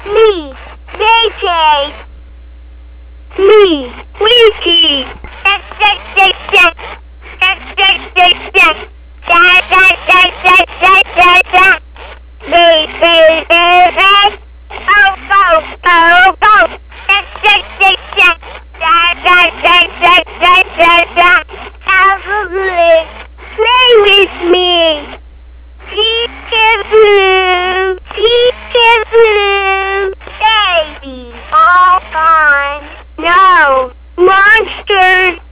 Me, JJ. Me, Wiki. Play with me. Peekaboo, peekaboo, baby, all gone. No, monsters.